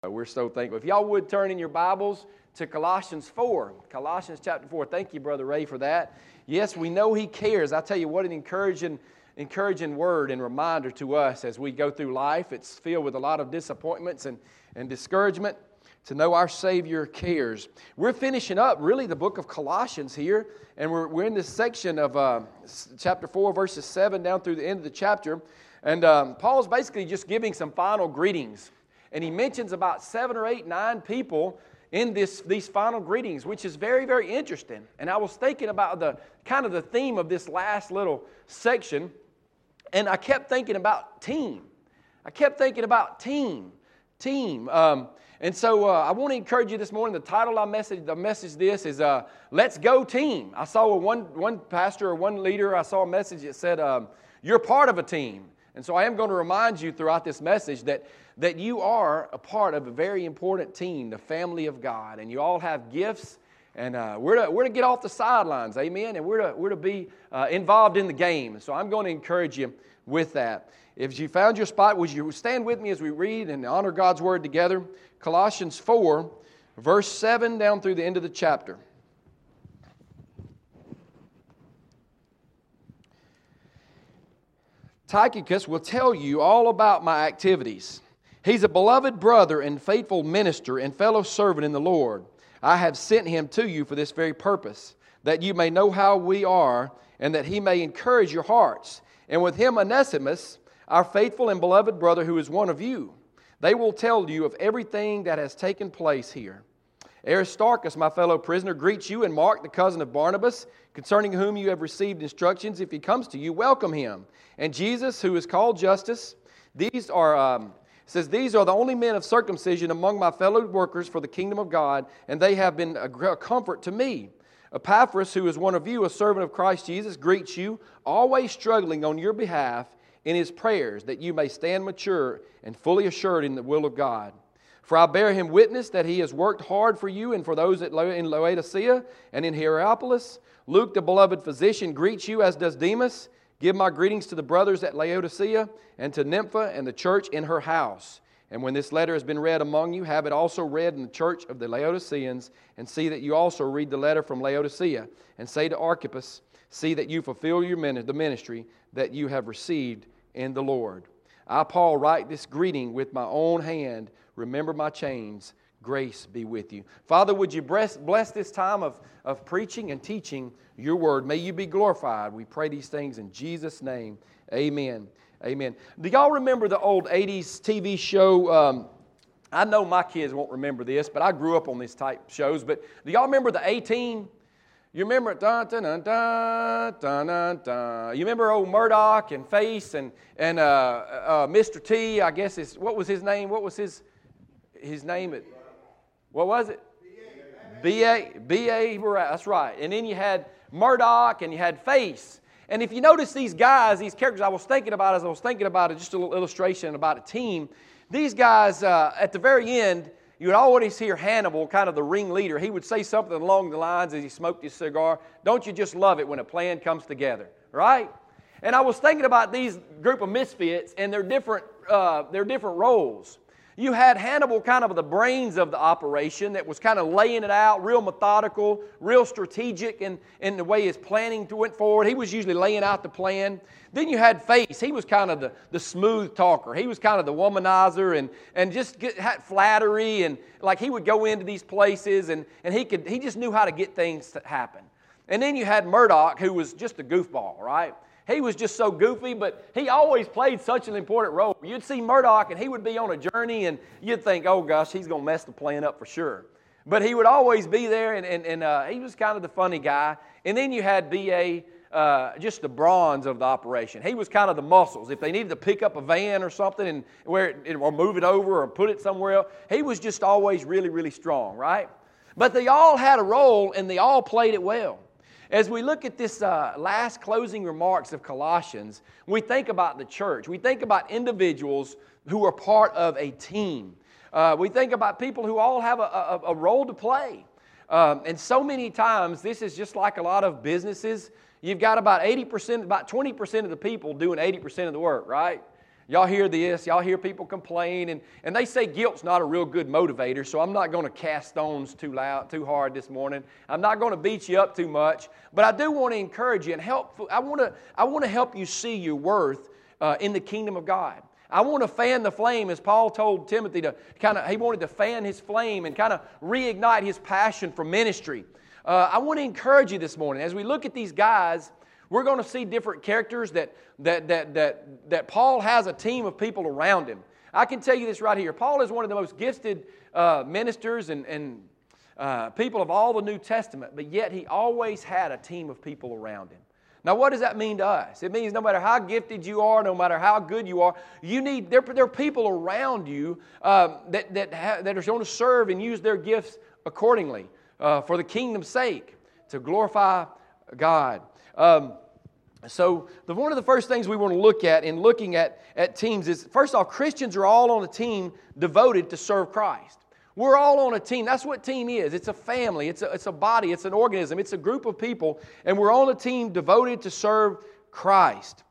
We're so thankful. If y'all would turn in your Bibles to Colossians 4. Colossians chapter 4. Thank you, Brother Ray, for that. Yes, we know He cares. I tell you what, an encouraging word and reminder to us as we go through life. It's filled with a lot of disappointments and discouragement to know our Savior cares. We're finishing up, really, the book of Colossians here, and we're in this section of chapter 4, verses 7 down through the end of the chapter. And Paul's basically just giving some final greetings. And he mentions about 7 or 8, 9 people in these final greetings, which is very, very interesting. And I was thinking about the theme of this last little section, and I kept thinking about team. And so I want to encourage you this morning. The title of the message this is Let's Go Team. I saw one pastor or one leader, I saw a message that said, you're part of a team. And so I am going to remind you throughout this message that you are a part of a very important team, the family of God. And you all have gifts, and we're to get off the sidelines, amen? And we're to be involved in the game. So I'm going to encourage you with that. If you found your spot, would you stand with me as we read and honor God's Word together? Colossians 4, verse 7 down through the end of the chapter. Tychicus will tell you all about my activities. He's a beloved brother and faithful minister and fellow servant in the Lord. I have sent him to you for this very purpose, that you may know how we are, and that he may encourage your hearts. And with him Onesimus, our faithful and beloved brother, who is one of you. They will tell you of everything that has taken place here. Aristarchus, my fellow prisoner, greets you, and Mark, the cousin of Barnabas, concerning whom you have received instructions. If he comes to you, welcome him. And Jesus, who is called Justus, these are the only men of circumcision among my fellow workers for the kingdom of God, and they have been a comfort to me. Epaphras, who is one of you, a servant of Christ Jesus, greets you, always struggling on your behalf in his prayers, that you may stand mature and fully assured in the will of God. For I bear him witness that he has worked hard for you and for those in Laodicea and in Hierapolis. Luke, the beloved physician, greets you, as does Demas. Give my greetings to the brothers at Laodicea and to Nympha and the church in her house. And when this letter has been read among you, have it also read in the church of the Laodiceans, and see that you also read the letter from Laodicea. And say to Archippus, see that you fulfill the ministry that you have received in the Lord. I, Paul, write this greeting with my own hand. Remember my chains. Grace be with you. Father, would you bless this time of preaching and teaching your word? May you be glorified. We pray these things in Jesus' name. Amen. Amen. Do y'all remember the old 80s TV show? I know my kids won't remember this, but I grew up on these type shows. But do y'all remember the A-Team? You remember dun, dun, dun, dun, dun, dun, dun. You remember old Murdoch and Face and Mr. T, I guess what was his name? What was his name? What was it? B.A. That's right. And then you had Murdoch and you had Face. And if you notice these guys, these characters, I was thinking about it, just a little illustration about a team. These guys, at the very end, you would always hear Hannibal, kind of the ringleader. He would say something along the lines as he smoked his cigar, don't you just love it when a plan comes together, right? And I was thinking about these group of misfits and their different roles. You had Hannibal, kind of the brains of the operation, that was kind of laying it out, real methodical, real strategic in the way his planning went forward. He was usually laying out the plan. Then you had Face. He was kind of the smooth talker. He was kind of the womanizer and just had flattery, and like he would go into these places and he just knew how to get things to happen. And then you had Murdoch, who was just a goofball, right? He was just so goofy, but he always played such an important role. You'd see Murdoch, and he would be on a journey, and you'd think, oh, gosh, he's going to mess the plan up for sure. But he would always be there, and he was kind of the funny guy. And then you had B.A., just the bronze of the operation. He was kind of the muscles. If they needed to pick up a van or something or move it over or put it somewhere else, he was just always really, really strong, right? But they all had a role, and they all played it well. As we look at this last closing remarks of Colossians, we think about the church. We think about individuals who are part of a team. We think about people who all have a role to play. And so many times, this is just like a lot of businesses. You've got about 20% of the people doing 80% of the work, right? Y'all hear this. Y'all hear people complain. And they say guilt's not a real good motivator, so I'm not going to cast stones too hard this morning. I'm not going to beat you up too much. But I do want to encourage you and help. I want to help you see your worth in the kingdom of God. I want to fan the flame, as Paul told Timothy he wanted to fan his flame and kind of reignite his passion for ministry. I want to encourage you this morning. As we look at these guys, we're going to see different characters that Paul has a team of people around him. I can tell you this right here. Paul is one of the most gifted ministers and people of all the New Testament, but yet he always had a team of people around him. Now, what does that mean to us? It means no matter how gifted you are, no matter how good you are, there are people around you that are going to serve and use their gifts accordingly for the kingdom's sake, to glorify God. So one of the first things we want to look at in looking at teams is, first off, Christians are all on a team devoted to serve Christ. We're all on a team. That's what team is. It's a family. It's a body. It's an organism. It's a group of people, and we're on a team devoted to serve Christ.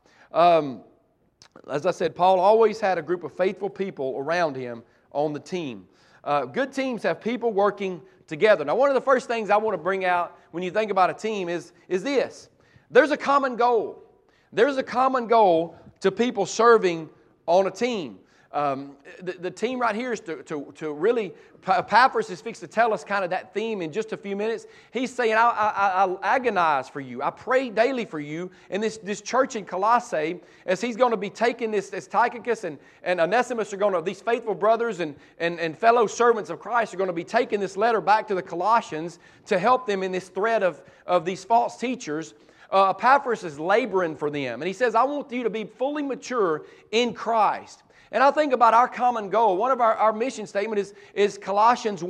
As I said, Paul always had a group of faithful people around him on the team. Good teams have people working together. Now, one of the first things I want to bring out when you think about a team is this. There's a common goal. There's a common goal to people serving on a team. The team right here is to really, Epaphras is fixed to tell us kind of that theme in just a few minutes. He's saying, I agonize for you. I pray daily for you. And this church in Colossae, as he's going to be taking this, as Tychicus and Onesimus are going to, these faithful brothers and fellow servants of Christ are going to be taking this letter back to the Colossians to help them in this threat of these false teachers. Epaphras is laboring for them. And he says, I want you to be fully mature in Christ. And I think about our common goal. One of our mission statement is Colossians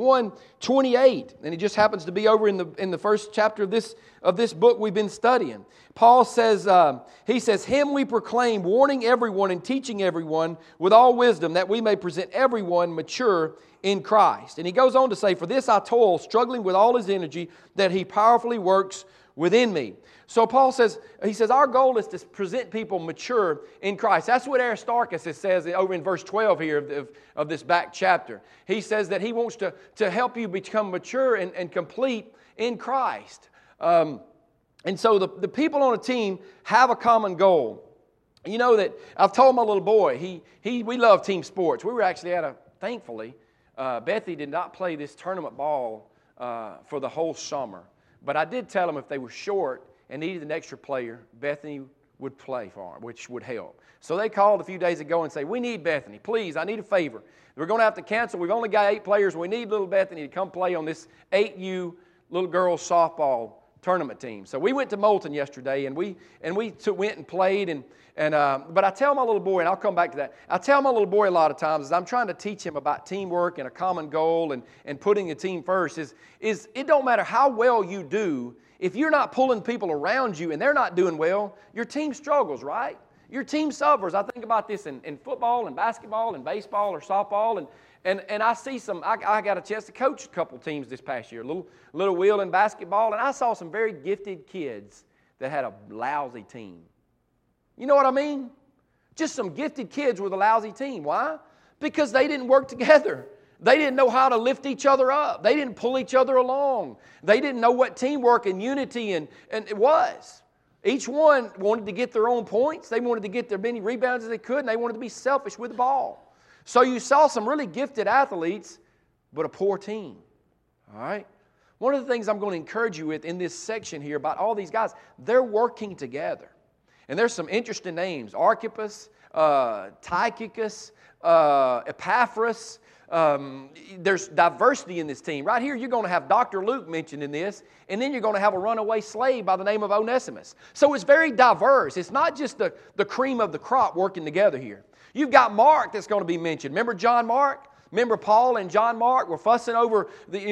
1:28. And it just happens to be over in the first chapter of this book we've been studying. Paul says, he says, Him we proclaim, warning everyone and teaching everyone with all wisdom, that we may present everyone mature in Christ. And he goes on to say, For this I toil, struggling with all his energy, that he powerfully works within me. So Paul says, our goal is to present people mature in Christ. That's what Aristarchus says over in verse 12 here of this back chapter. He says that he wants to help you become mature and complete in Christ. And so the people on a team have a common goal. You know that I've told my little boy, we love team sports. We were actually thankfully, Bethany did not play this tournament ball for the whole summer. But I did tell them if they were short and needed an extra player, Bethany would play for them, which would help. So they called a few days ago and said, we need Bethany. Please, I need a favor. We're going to have to cancel. We've only got 8 players. We need little Bethany to come play on this 8U little girls softball tournament team. So we went to Moulton yesterday, and we went and played. But I tell my little boy, and I'll come back to that, I tell my little boy a lot of times as I'm trying to teach him about teamwork and a common goal and putting the team first, is it don't matter how well you do, if you're not pulling people around you and they're not doing well, your team struggles, right? Your team suffers. I think about this in football and basketball and baseball or softball, and I see I got a chance to coach a couple teams this past year, little wheel in basketball, and I saw some very gifted kids that had a lousy team. You know what I mean? Just some gifted kids with a lousy team. Why? Because they didn't work together. They didn't know how to lift each other up. They didn't pull each other along. They didn't know what teamwork and unity and it was. Each one wanted to get their own points. They wanted to get their many rebounds as they could, and they wanted to be selfish with the ball. So you saw some really gifted athletes, but a poor team. All right? One of the things I'm going to encourage you with in this section here about all these guys, they're working together. And there's some interesting names. Archippus, Tychicus, Epaphras. There's diversity in this team. Right here, you're going to have Dr. Luke mentioned in this, and then you're going to have a runaway slave by the name of Onesimus. So it's very diverse. It's not just the cream of the crop working together here. You've got Mark that's going to be mentioned. Remember John Mark? Remember Paul and John Mark were fussing over,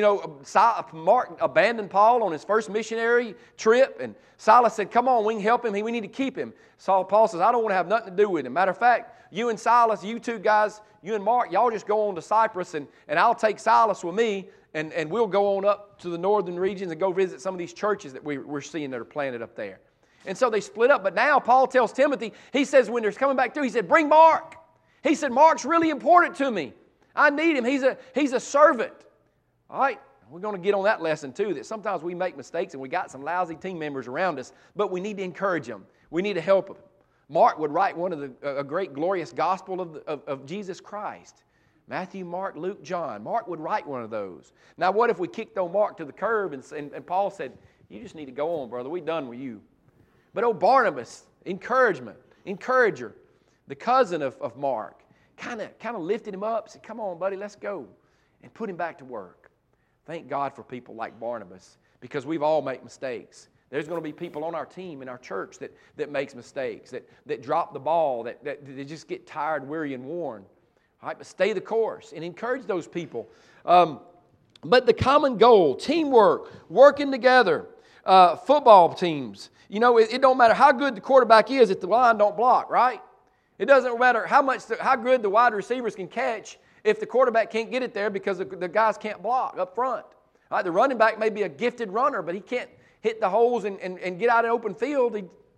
Mark abandoned Paul on his first missionary trip, and Silas said, come on, we can help him. We need to keep him. Paul says, I don't want to have nothing to do with him. Matter of fact, you and Silas, you two guys, you and Mark, y'all just go on to Cyprus, and I'll take Silas with me, and we'll go on up to the northern regions and go visit some of these churches that we're seeing that are planted up there. And so they split up. But now Paul tells Timothy, he says when they're coming back through, he said, bring Mark. He said, Mark's really important to me. I need him. He's a servant. All right? We're going to get on that lesson too, that sometimes we make mistakes and we got some lousy team members around us, but we need to encourage them. We need to help them. Mark would write one of a great glorious gospel of Jesus Christ. Matthew, Mark, Luke, John. Mark would write one of those. Now what if we kicked old Mark to the curb and Paul said, you just need to go on, brother. We're done with you. But old Barnabas, encourager, the cousin of Mark, kind of lifted him up, said, come on, buddy, let's go, and put him back to work. Thank God for people like Barnabas, because we've all made mistakes. There's going to be people on our team, in our church, that makes mistakes, that drop the ball, that they just get tired, weary, and worn. All right, but stay the course and encourage those people. But the common goal, teamwork, working together, football teams. You know, it don't matter how good the quarterback is if the line don't block, right? It doesn't matter how good the wide receivers can catch if the quarterback can't get it there because the guys can't block up front. All right, the running back may be a gifted runner, but he can't hit the holes and get out in open field.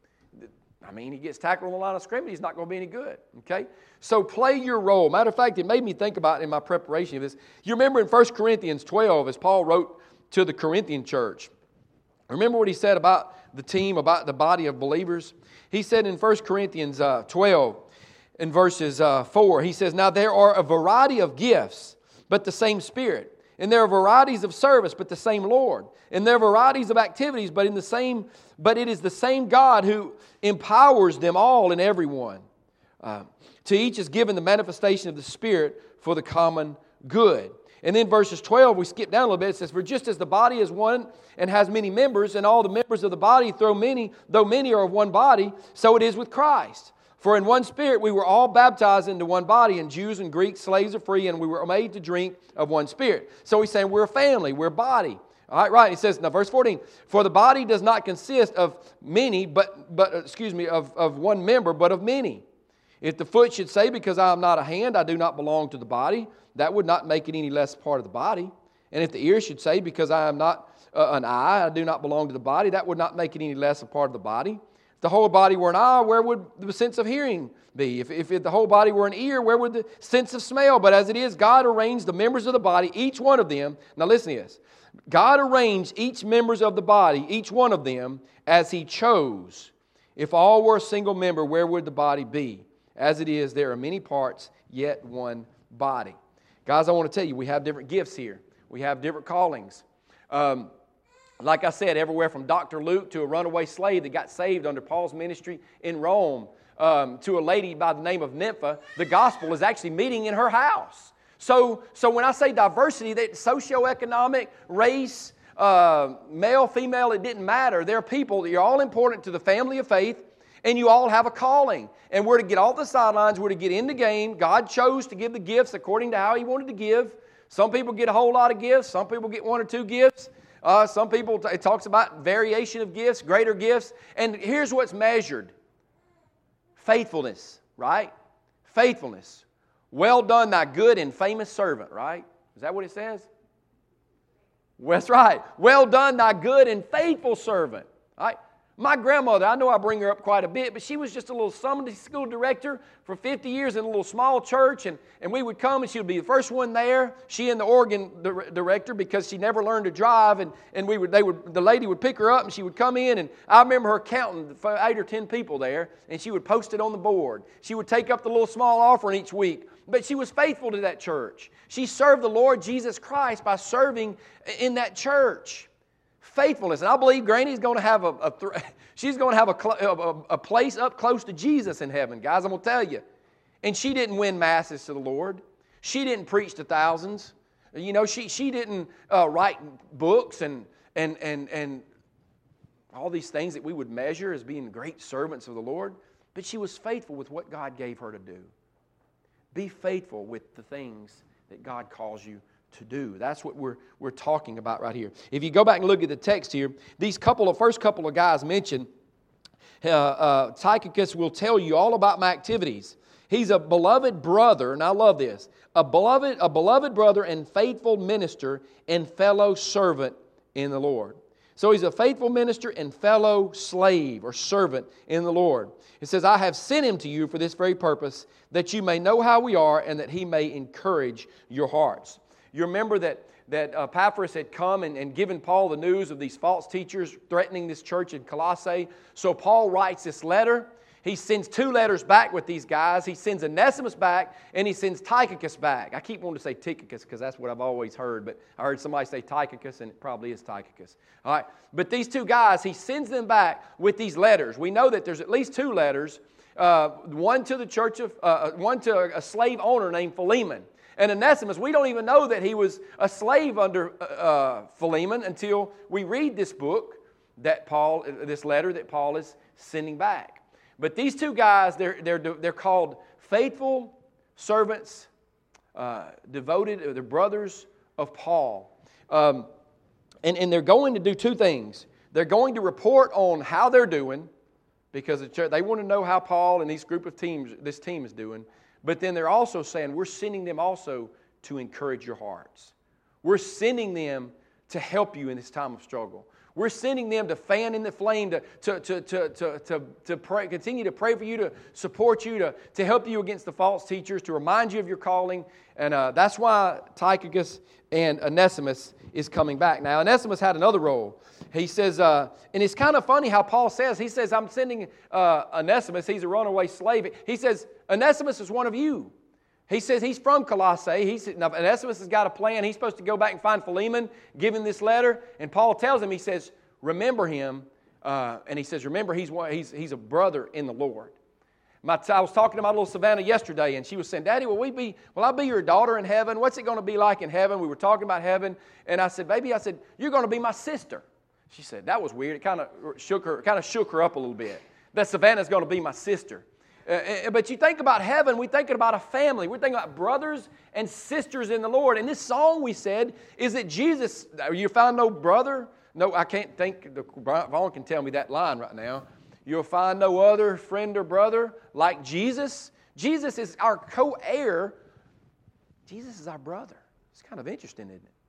He gets tackled on the line of scrimmage, he's not going to be any good. Okay? So play your role. Matter of fact, it made me think about it in my preparation of this. You remember in 1 Corinthians 12, as Paul wrote to the Corinthian church, remember what he said about the team, about the body of believers? He said in 1 Corinthians 12, in verses 4, he says, now there are a variety of gifts, but the same Spirit. And there are varieties of service, but the same Lord. And there are varieties of activities, but it is the same God who empowers them all and everyone. To each is given the manifestation of the Spirit for the common good. And then verses 12, we skip down a little bit. It says, for just as the body is one and has many members, and all the members of the body, though many are of one body, so it is with Christ. For in one Spirit we were all baptized into one body, and Jews and Greeks, slaves or free, and we were made to drink of one Spirit. So he's saying we're a family, we're a body. All right. He says, now verse 14, for the body does not consist of many, of one member, but of many. If the foot should say, because I am not a hand, I do not belong to the body, that would not make it any less part of the body. And if the ear should say, because I am not an eye, I do not belong to the body, that would not make it any less a part of the body. If the whole body were an eye, where would the sense of hearing be? If the whole body were an ear, where would the sense of smell? But as it is, God arranged the members of the body, each one of them. Now listen to this. God arranged each members of the body, each one of them, as He chose. If all were a single member, where would the body be? As it is, there are many parts, yet one body. Guys, I want to tell you, we have different gifts here. We have different callings. Like I said, everywhere from Dr. Luke to a runaway slave that got saved under Paul's ministry in Rome, to a lady by the name of Nympha, the gospel is actually meeting in her house. So when I say diversity, that socioeconomic, race, male, female, it didn't matter. There are people, you're all important to the family of faith, and you all have a calling. And we're to get off the sidelines, we're to get in the game. God chose to give the gifts according to how He wanted to give. Some people get a whole lot of gifts, some people get one or two gifts. Some people, it talks about variation of gifts, greater gifts. And here's what's measured. Faithfulness, right? Faithfulness. Well done, thy good and famous servant, right? Is that what it says? Well, that's right. Well done, thy good and faithful servant. All right? My grandmother, I know I bring her up quite a bit, but she was just a little Sunday school director for 50 years in a little small church, and we would come and she would be the first one there, she and the organ director, because she never learned to drive, and the lady would pick her up and she would come in, and I remember her counting 8 or 10 people there, and she would post it on the board. She would take up the little small offering each week, but she was faithful to that church. She served the Lord Jesus Christ by serving in that church. Faithfulness. And I believe Granny's going to have she's going to have a place up close to Jesus in heaven, guys. I'm going to tell you. And she didn't win masses to the Lord. She didn't preach to thousands. You know, she didn't write books and all these things that we would measure as being great servants of the Lord. But she was faithful with what God gave her to do. Be faithful with the things that God calls you to do. That's what we're talking about right here. If you go back and look at the text here, these first couple of guys mentioned, Tychicus will tell you all about my activities. He's a beloved brother, and I love this, a beloved brother and faithful minister and fellow servant in the Lord. So he's a faithful minister and fellow slave or servant in the Lord. It says, I have sent him to you for this very purpose, that you may know how we are and that he may encourage your hearts. You remember that Epaphras had come and given Paul the news of these false teachers threatening this church in Colossae. So Paul writes this letter. He sends 2 letters back with these guys. He sends Onesimus back, and he sends Tychicus back. I keep wanting to say Tychicus because that's what I've always heard, but I heard somebody say Tychicus, and it probably is Tychicus. All right, but these 2 guys, he sends them back with these letters. We know that there's at least 2 letters, one to the church of, one to a slave owner named Philemon. And Onesimus, we don't even know that he was a slave under Philemon until we read this book this letter that Paul is sending back. But these 2 guys, they're called faithful servants, devoted, they're brothers of Paul. And they're going to do 2 things. They're going to report on how they're doing, because they want to know how Paul and this team is doing. But then they're also saying, we're sending them also to encourage your hearts. We're sending them to help you in this time of struggle. We're sending them to fan in the flame, to pray, continue to pray for you, to support you, to help you against the false teachers, to remind you of your calling. And that's why Tychicus and Onesimus is coming back. Now, Onesimus had another role. He says, and it's kind of funny how Paul says, he says, I'm sending Onesimus, he's a runaway slave. He says, Onesimus is one of you. He says he's from Colossae. Now, Onesimus has got a plan. He's supposed to go back and find Philemon, give him this letter. And Paul tells him, he says, remember him. And he says, remember, he's a brother in the Lord. I was talking to my little Savannah yesterday, and she was saying, Daddy, will I be your daughter in heaven? What's it going to be like in heaven? We were talking about heaven. And I said, baby, you're going to be my sister. She said, that was weird. It kind of shook her up a little bit. That Savannah's going to be my sister. But you think about heaven, we're thinking about a family. We're thinking about brothers and sisters in the Lord. And this song we said is that Jesus, you find no brother? No, I can't think, Vaughn can tell me that line right now. You'll find no other friend or brother like Jesus. Jesus is our co-heir. Jesus is our brother. It's kind of interesting, isn't it?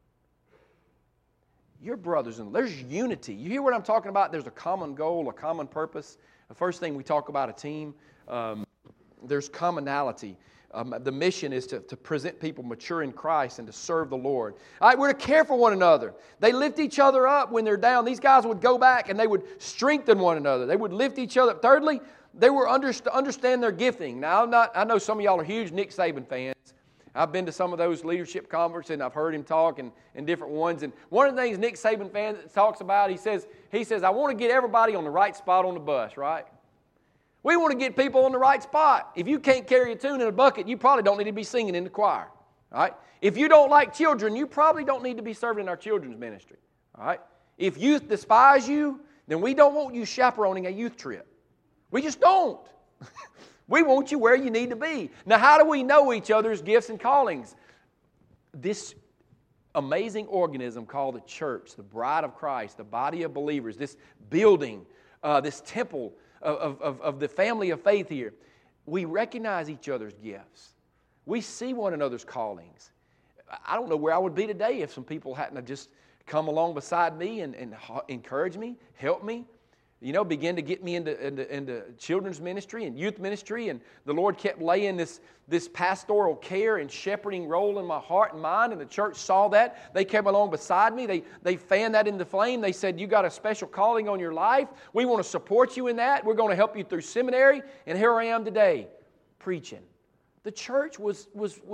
Your brothers and there's unity. You hear what I'm talking about? There's a common goal, a common purpose. The first thing we talk about a team. There's commonality. The mission is to present people mature in Christ and to serve the Lord. All right, we're to care for one another. They lift each other up when they're down. These guys would go back and they would strengthen one another. They would lift each other up. Thirdly, they were understand their gifting. Now, I know some of y'all are huge Nick Saban fans. I've been to some of those leadership conferences and I've heard him talk in different ones. And one of the things Nick Saban fan talks about, he says, I want to get everybody on the right spot on the bus, right? We want to get people on the right spot. If you can't carry a tune in a bucket, you probably don't need to be singing in the choir. All right? If you don't like children, you probably don't need to be serving in our children's ministry. All right? If youth despise you, then we don't want you chaperoning a youth trip. We just don't. We want you where you need to be. Now, how do we know each other's gifts and callings? This amazing organism called the church, the bride of Christ, the body of believers, this building, this temple of the family of faith here, we recognize each other's gifts. We see one another's callings. I don't know where I would be today if some people hadn't just come along beside me and encourage me, help me, begin to get me into children's ministry and youth ministry. And the Lord kept laying this pastoral care and shepherding role in my heart and mind, and the church saw that. They came along beside me. They fanned that in the flame. They said, you got a special calling on your life. We want to support you in that. We're going to help you through seminary. And here I am today, preaching. The church was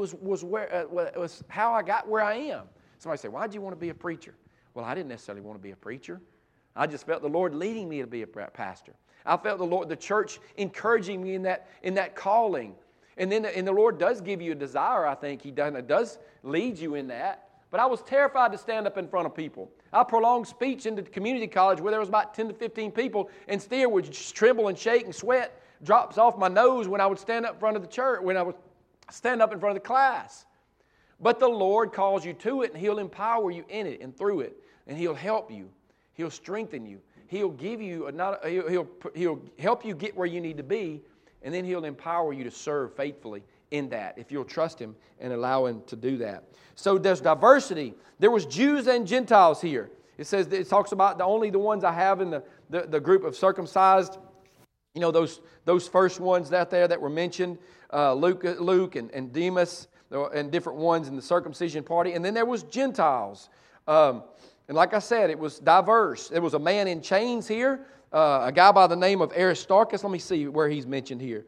how I got where I am. Somebody say, why'd you want to be a preacher? Well, I didn't necessarily want to be a preacher. I just felt the Lord leading me to be a pastor. I felt the church encouraging me in that calling. And the Lord does give you a desire, I think. He does lead you in that. But I was terrified to stand up in front of people. I prolonged speech into community college where there was about 10 to 15 people, and still would just tremble and shake and sweat drops off my nose when I would stand up in front of the church, when I would stand up in front of the class. But the Lord calls you to it, and He'll empower you in it and through it, and He'll help you. He'll strengthen you. He'll give you He'll help you get where you need to be, and then He'll empower you to serve faithfully in that if you'll trust Him and allow Him to do that. So there's diversity. There was Jews and Gentiles here. It says, it talks about only the ones I have in the group of circumcised. You know, those first ones out there that were mentioned, Luke and Demas, and different ones in the circumcision party. And then there was Gentiles. And like I said, it was diverse. There was a man in chains here, a guy by the name of Aristarchus. Let me see where he's mentioned here.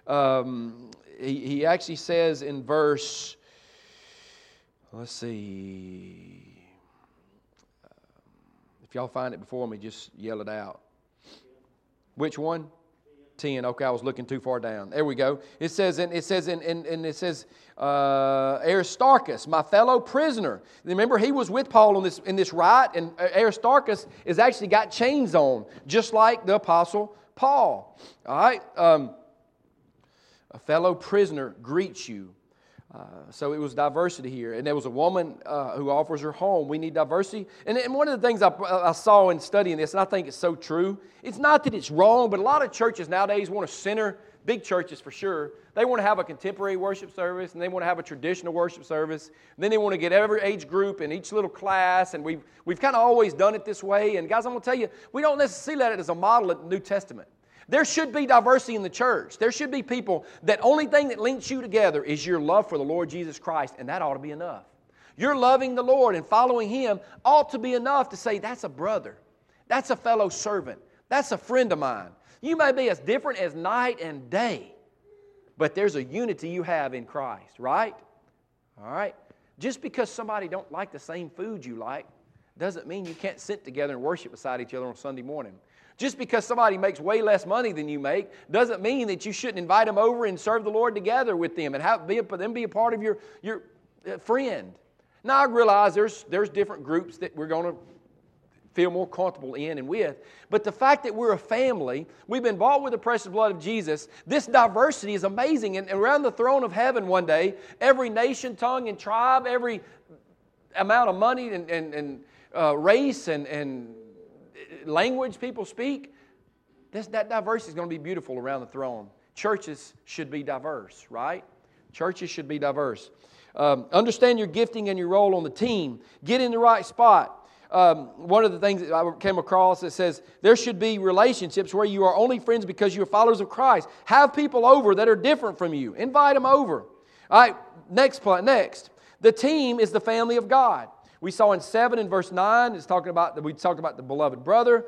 He actually says in verse, let's see. If y'all find it before me, just yell it out. Which one? 10. Okay, I was looking too far down. There we go. It says Aristarchus, my fellow prisoner. Remember, he was with Paul in this riot, and Aristarchus has actually got chains on, just like the Apostle Paul. All right. A fellow prisoner greets you. So it was diversity here. And there was a woman who offers her home. We need diversity. And one of the things I saw in studying this, and I think it's so true, it's not that it's wrong, but a lot of churches nowadays want to center, big churches for sure, they want to have a contemporary worship service, and they want to have a traditional worship service. And then they want to get every age group in each little class, and we've kind of always done it this way. And guys, I'm going to tell you, we don't necessarily see that as a model in the New Testament. There should be diversity in the church. There should be people that only thing that links you together is your love for the Lord Jesus Christ, and that ought to be enough. Your loving the Lord and following Him ought to be enough to say, that's a brother. That's a fellow servant. That's a friend of mine. You may be as different as night and day, but there's a unity you have in Christ, right? All right? Just because somebody don't like the same food you like doesn't mean you can't sit together and worship beside each other on Sunday morning. Just because somebody makes way less money than you make doesn't mean that you shouldn't invite them over and serve the Lord together with them and be a part of your friend. Now, I realize there's different groups that we're going to feel more comfortable in and with, but the fact that we're a family, we've been bought with the precious blood of Jesus, this diversity is amazing. And around the throne of heaven one day, every nation, tongue, and tribe, every amount of money and race and language people speak, that diversity is going to be beautiful around the throne. Churches should be diverse, right? Churches should be diverse. Understand your gifting and your role on the team. Get in the right spot. One of the things that I came across that says there should be relationships where you are only friends because you're followers of Christ. Have people over that are different from you. Invite them over. All right, next. The team is the family of God. We saw in 7 and verse 9, we talked about the beloved brother.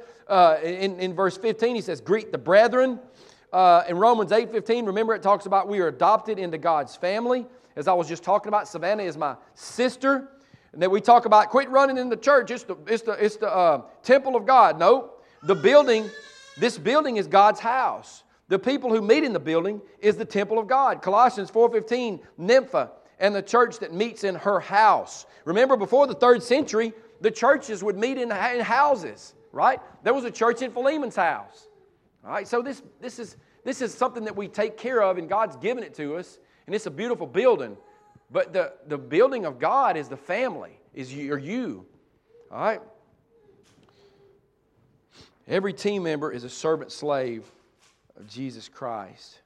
In verse 15, he says, greet the brethren. In Romans 8:15, remember it talks about we are adopted into God's family. As I was just talking about, Savannah is my sister. And then we talk about quit running in the church. It's the temple of God. No, this building is God's house. The people who meet in the building is the temple of God. Colossians 4:15, Nympha and the church that meets in her house. Remember, before the 3rd century, the churches would meet in houses, right? There was a church in Philemon's house. All right, so this is something that we take care of, and God's given it to us, and it's a beautiful building. But the building of God is the family, is you. All right? Every team member is a servant slave of Jesus Christ.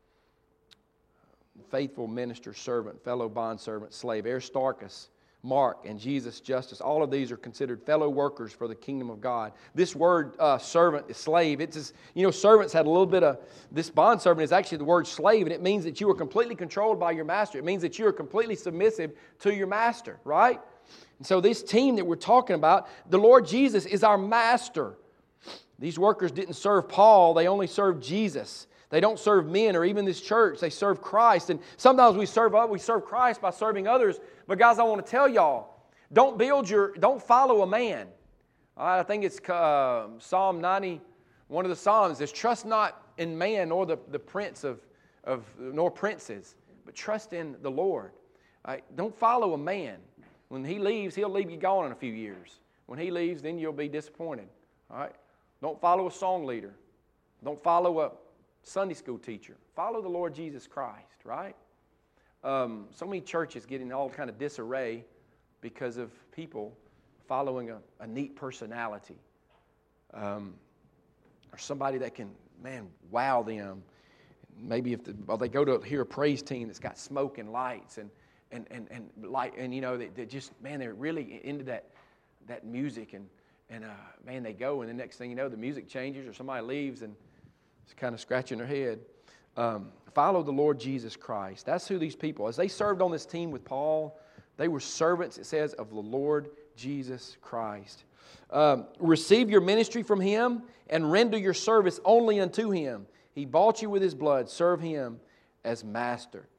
Faithful minister, servant, fellow bondservant, slave. Aristarchus, Mark, and Jesus Justus, all of these are considered fellow workers for the kingdom of God. This word servant, slave, it's just, servants had a little bit of, this bondservant is actually the word slave, and it means that you are completely controlled by your master. It means that you are completely submissive to your master, right? And so this team that we're talking about, the Lord Jesus is our master. These workers didn't serve Paul, they only served Jesus. They don't serve men or even this church. They serve Christ. And sometimes we serve Christ by serving others. But guys, I want to tell y'all, don't follow a man. I think it's Psalm 90, one of the Psalms says, trust not in man nor the prince nor princes, but trust in the Lord. Don't follow a man. When he leaves, he'll leave you gone in a few years. When he leaves, then you'll be disappointed. All right? Don't follow a song leader. Don't follow a Sunday school teacher. Follow the Lord Jesus Christ, right? So many churches get in all kind of disarray because of people following a neat personality. Or somebody that can, wow them. Maybe if they go to hear a praise team that's got smoke and lights and light, and they just, they're really into that music, And, man, they go, and the next thing you know, the music changes or somebody leaves and is kind of scratching their head. Follow the Lord Jesus Christ. That's who these people, as they served on this team with Paul, they were servants, it says, of the Lord Jesus Christ. Receive your ministry from Him and render your service only unto Him. He bought you with His blood. Serve Him as master.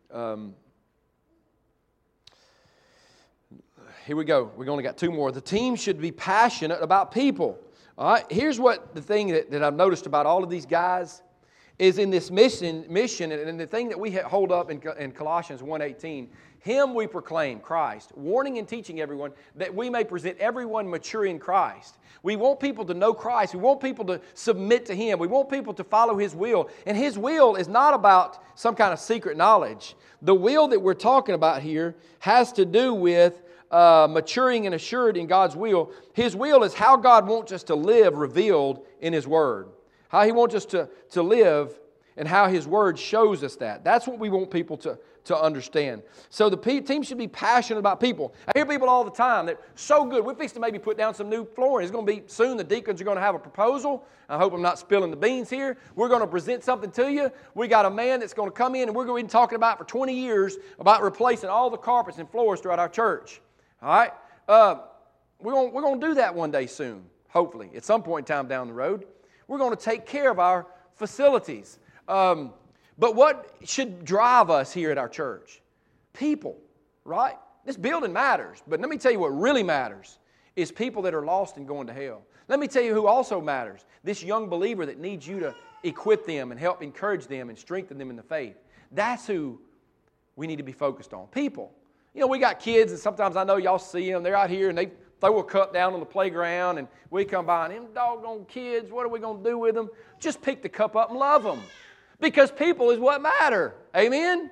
Here we go. We've only got two more. The team should be passionate about people. All right. Here's what the thing that I've noticed about all of these guys is in this mission, and the thing that we hold up in Colossians 1:18, Him we proclaim, Christ, warning and teaching everyone that we may present everyone mature in Christ. We want people to know Christ. We want people to submit to Him. We want people to follow His will. And His will is not about some kind of secret knowledge. The will that we're talking about here has to do with maturing and assured in God's will. His will is how God wants us to live revealed in His Word. How He wants us to live and how His Word shows us that. That's what we want people to understand. So the team should be passionate about people. I hear people all the time that so good. We're fixing to maybe put down some new flooring. It's going to be soon. The deacons are going to have a proposal. I hope I'm not spilling the beans here. We're going to present something to you. We got a man that's going to come in and we're going to be talking about for 20 years about replacing all the carpets and floors throughout our church. All right? We're going to do that one day soon, hopefully, at some point in time down the road. We're going to take care of our facilities. But what should drive us here at our church? People, right? This building matters, but let me tell you what really matters is people that are lost and going to hell. Let me tell you who also matters. This young believer that needs you to equip them and help encourage them and strengthen them in the faith. That's who we need to be focused on. People. You know, we got kids, and sometimes I know y'all see them. They're out here, and they throw a cup down on the playground, and we come by, and them doggone kids, what are we going to do with them? Just pick the cup up and love them. Because people is what matter. Amen?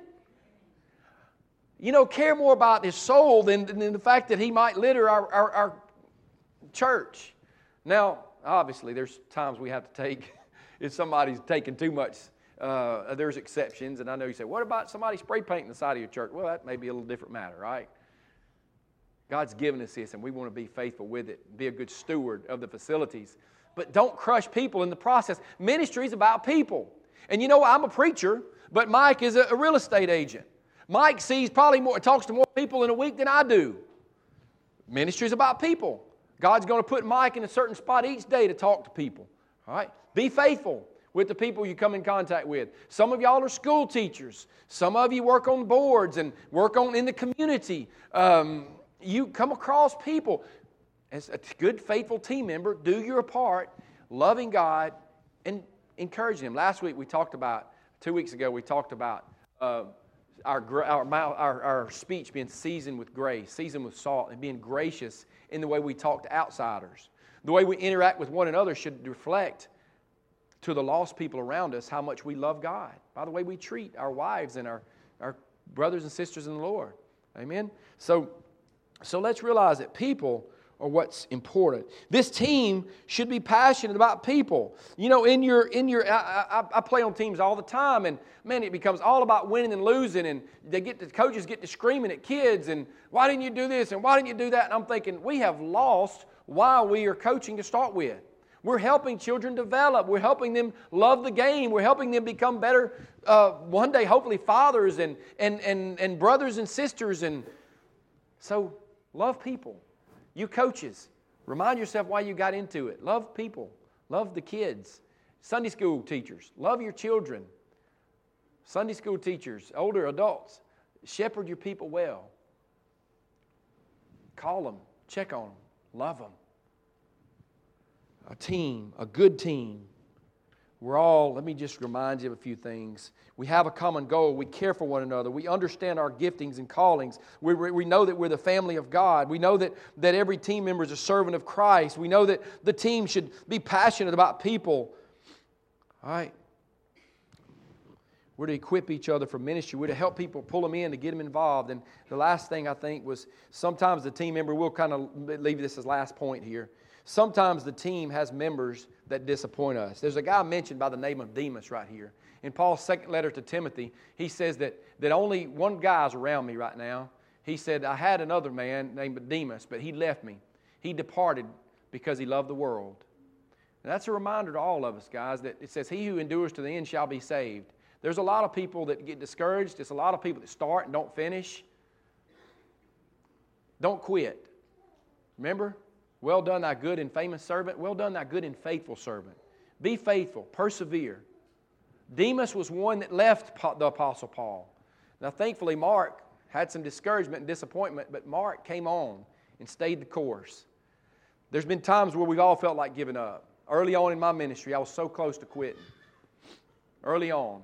You know, care more about his soul than the fact that he might litter our church. Now, obviously, there's times we have to take, if somebody's taking too much, there's exceptions. And I know you say, what about somebody spray painting the side of your church? Well, that may be a little different matter, right? God's given us this, and we want to be faithful with it, be a good steward of the facilities. But don't crush people in the process. Ministry is about people. And you know, I'm a preacher, but Mike is a real estate agent. Mike sees probably more, talks to more people in a week than I do. Ministry is about people. God's going to put Mike in a certain spot each day to talk to people. All right? Be faithful with the people you come in contact with. Some of y'all are school teachers. Some of you work on boards and work on in the community. You come across people. As a good, faithful team member, do your part, loving God and encouraging Him. Last week we talked about, 2 weeks ago we talked about our speech being seasoned with grace, seasoned with salt, and being gracious in the way we talk to outsiders. The way we interact with one another should reflect to the lost people around us how much we love God. By the way we treat our wives and our brothers and sisters in the Lord. Amen? So let's realize that people are what's important. This team should be passionate about people. You know, I play on teams all the time, and man, it becomes all about winning and losing, and the coaches get to screaming at kids, and why didn't you do this, and why didn't you do that? And I'm thinking, we have lost while we are coaching to start with. We're helping children develop. We're helping them love the game. We're helping them become better, one day, hopefully, fathers and brothers and sisters. And so, love people. You coaches, remind yourself why you got into it. Love people. Love the kids. Sunday school teachers, love your children. Sunday school teachers, older adults, shepherd your people well. Call them, check on them, love them. A team, a good team. Let me just remind you of a few things. We have a common goal. We care for one another. We understand our giftings and callings. We know that we're the family of God. We know that every team member is a servant of Christ. We know that the team should be passionate about people. All right. We're to equip each other for ministry. We're to help people, pull them in, to get them involved. And the last thing I think was sometimes the team member, we'll kind of leave this as last point here. Sometimes the team has members that disappoint us. There's a guy mentioned by the name of Demas right here. In Paul's second letter to Timothy, he says that only one guy's around me right now. He said, I had another man named Demas, but he left me. He departed because he loved the world. And that's a reminder to all of us, guys, that it says, he who endures to the end shall be saved. There's a lot of people that get discouraged. There's a lot of people that start and don't finish. Don't quit. Remember? Well done, thy good and famous servant. Well done, thy good and faithful servant. Be faithful. Persevere. Demas was one that left the Apostle Paul. Now, thankfully, Mark had some discouragement and disappointment, but Mark came on and stayed the course. There's been times where we've all felt like giving up. Early on in my ministry, I was so close to quitting. Early on.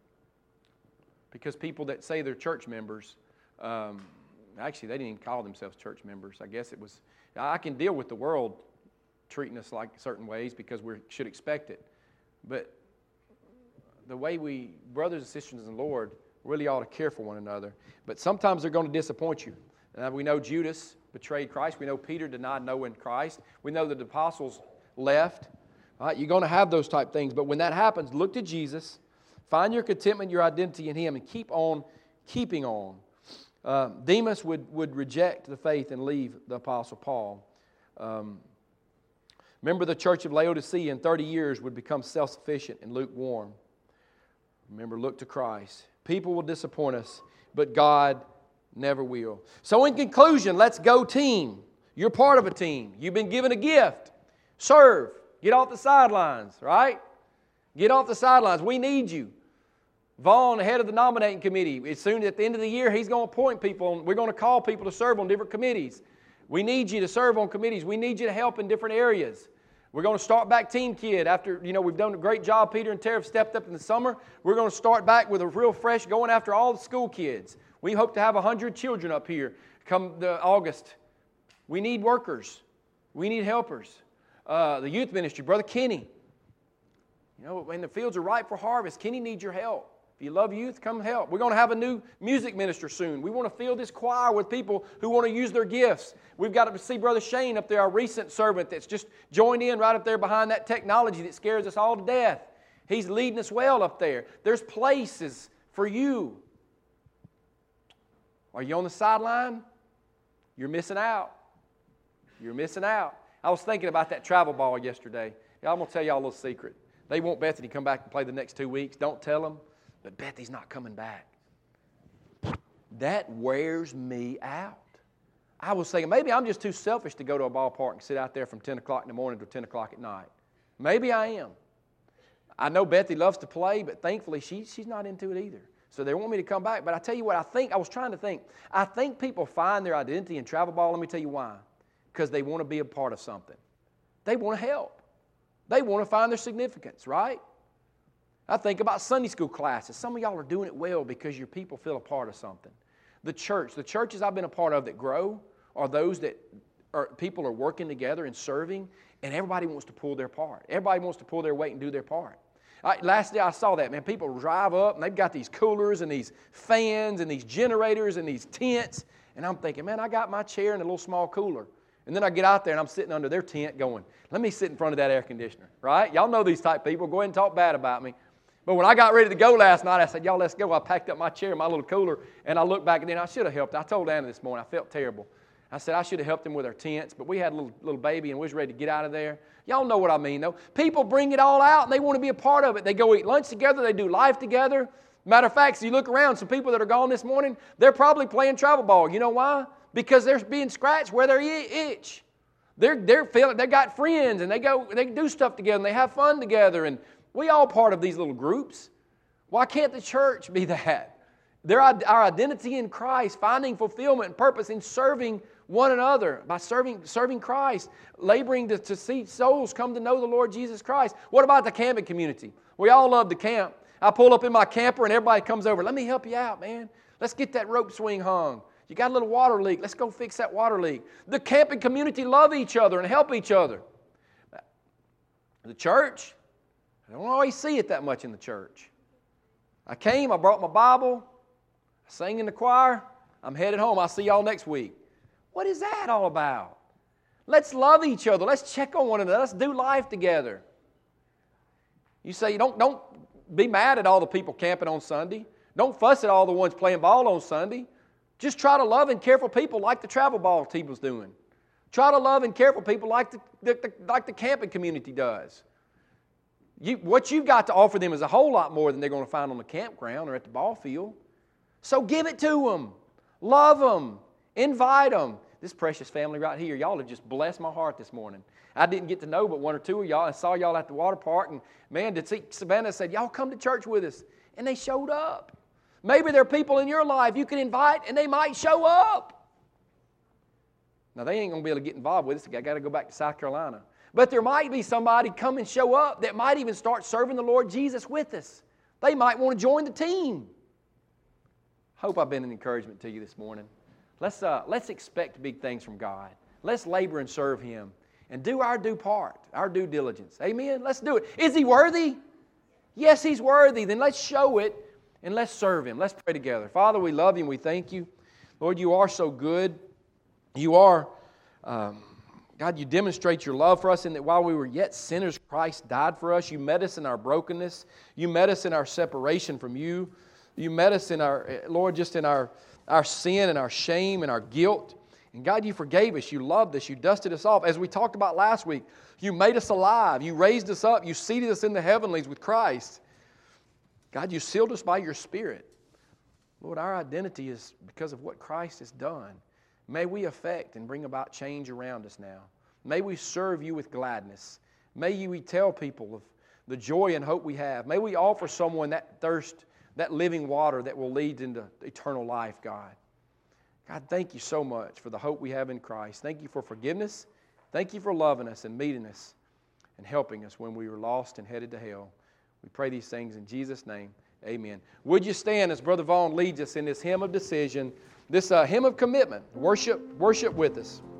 Because people that say they're church members, actually, they didn't even call themselves church members. I guess it was, I can deal with the world treating us like certain ways because we should expect it. But the way we, brothers and sisters in the Lord, really ought to care for one another. But sometimes they're going to disappoint you. We know Judas betrayed Christ. We know Peter denied knowing Christ. We know the apostles left. All right, you're going to have those type things. But when that happens, look to Jesus. Find your contentment, your identity in Him, and keep on keeping on. Demas would reject the faith and leave the Apostle Paul. Remember, the church of Laodicea in 30 years would become self-sufficient and lukewarm. Remember, look to Christ. People will disappoint us, but God never will. So in conclusion, let's go team. You're part of a team. You've been given a gift. Serve. Get off the sidelines, right? Get off the sidelines. We need you. Vaughn, the head of the nominating committee, as soon as at the end of the year, he's going to appoint people. We're going to call people to serve on different committees. We need you to serve on committees. We need you to help in different areas. We're going to start back Team Kid after, we've done a great job. Peter and Tara have stepped up in the summer. We're going to start back with a real fresh, going after all the school kids. We hope to have 100 children up here come August. We need workers. We need helpers. The youth ministry, Brother Kenny. When the fields are ripe for harvest, Kenny needs your help. If you love youth, come help. We're going to have a new music minister soon. We want to fill this choir with people who want to use their gifts. We've got to see Brother Shane up there, our recent servant that's just joined in right up there behind that technology that scares us all to death. He's leading us well up there. There's places for you. Are you on the sideline? You're missing out. You're missing out. I was thinking about that travel ball yesterday. I'm going to tell y'all a little secret. They want Bethany to come back and play the next 2 weeks. Don't tell them. But Bethy's not coming back. That wears me out. I was thinking, maybe I'm just too selfish to go to a ballpark and sit out there from 10 o'clock in the morning to 10 o'clock at night. Maybe I am. I know Bethy loves to play, but thankfully she's not into it either. So they want me to come back. But I tell you what, I was trying to think. I think people find their identity in travel ball. Let me tell you why. Because they want to be a part of something. They want to help. They want to find their significance, right? I think about Sunday school classes. Some of y'all are doing it well because your people feel a part of something. The churches I've been a part of that grow are those that people are working together and serving, and everybody wants to pull their part. Everybody wants to pull their weight and do their part. Last day I saw that, man. People drive up, and they've got these coolers and these fans and these generators and these tents, and I'm thinking, man, I got my chair and a little small cooler. And then I get out there, and I'm sitting under their tent going, let me sit in front of that air conditioner, right? Y'all know these type people. Go ahead and talk bad about me. But when I got ready to go last night, I said, y'all, let's go. I packed up my chair, my little cooler, and I looked back, and then I should have helped. I told Anna this morning, I felt terrible. I said I should have helped them with our tents, but we had a little baby, and we was ready to get out of there. Y'all know what I mean, though. People bring it all out, and they want to be a part of it. They go eat lunch together. They do life together. Matter of fact, so you look around, some people that are gone this morning, they're probably playing travel ball. You know why? Because they're being scratched where they itch. They're feeling, they got friends, and they do stuff together, and they have fun together, and we all part of these little groups. Why can't the church be that? Our identity in Christ, finding fulfillment and purpose in serving one another, by serving Christ, laboring to see souls come to know the Lord Jesus Christ. What about the camping community? We all love to camp. I pull up in my camper and everybody comes over. Let me help you out, man. Let's get that rope swing hung. You got a little water leak. Let's go fix that water leak. The camping community love each other and help each other. The church, I don't always see it that much in the church. I brought my Bible, I sang in the choir, I'm headed home. I'll see y'all next week. What is that all about? Let's love each other. Let's check on one another. Let's do life together. You say, don't be mad at all the people camping on Sunday. Don't fuss at all the ones playing ball on Sunday. Just try to love and care for people like the travel ball team was doing. Try to love and care for people like the camping community does. What you've got to offer them is a whole lot more than they're going to find on the campground or at the ball field. So give it to them. Love them. Invite them. This precious family right here, y'all have just blessed my heart this morning. I didn't get to know but one or two of y'all. I saw y'all at the water park, and man, Savannah said, y'all come to church with us. And they showed up. Maybe there are people in your life you can invite, and they might show up. Now, they ain't going to be able to get involved with us. I got to go back to South Carolina. But there might be somebody come and show up that might even start serving the Lord Jesus with us. They might want to join the team. Hope I've been an encouragement to you this morning. Let's expect big things from God. Let's labor and serve Him and do our due part, our due diligence. Amen? Let's do it. Is He worthy? Yes, He's worthy. Then let's show it and let's serve Him. Let's pray together. Father, we love You and we thank You. Lord, You are so good. You are, God, You demonstrate Your love for us in that while we were yet sinners, Christ died for us. You met us in our brokenness. You met us in our separation from You. You met us in our, Lord, just in our sin and our shame and our guilt. And God, You forgave us. You loved us. You dusted us off. As we talked about last week, You made us alive. You raised us up. You seated us in the heavenlies with Christ. God, You sealed us by Your Spirit. Lord, our identity is because of what Christ has done. May we affect and bring about change around us now. May we serve You with gladness. May we tell people of the joy and hope we have. May we offer someone that thirst, that living water that will lead into eternal life, God. God, thank You so much for the hope we have in Christ. Thank You for forgiveness. Thank You for loving us and meeting us and helping us when we were lost and headed to hell. We pray these things in Jesus' name. Amen. Would you stand as Brother Vaughn leads us in this hymn of decision, this hymn of commitment? Worship with us.